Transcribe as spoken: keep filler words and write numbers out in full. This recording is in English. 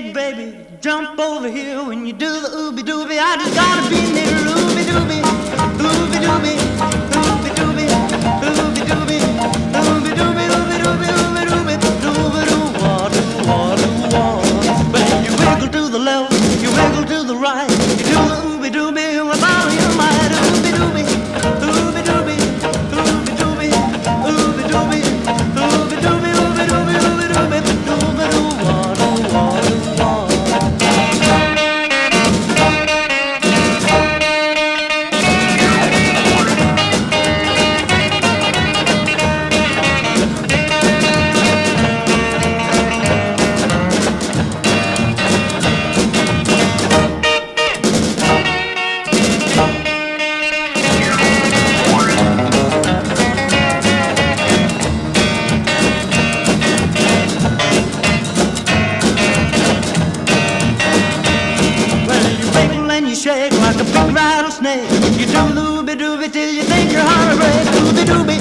Hey, baby, jump over here when you do the ooby dooby. I just gotta be near ooby dooby, ooby dooby, ooby dooby, ooby dooby, ooby dooby, ooby dooby, ooby dooby, dooby doo, wah doo, wah doo, wah. When you wiggle to the left, you wiggle to the right, you do the ooby dooby with all your might. Ooby dooby, ooby dooby, ooby dooby, ooby dooby, ooby dooby, ooby dooby, ooby dooby, dooby doo, wah doo, wah doo, wah. Well, you wiggle and you shake like a big rattlesnake. You do looby dooby till you think your heart will break. Dooby dooby,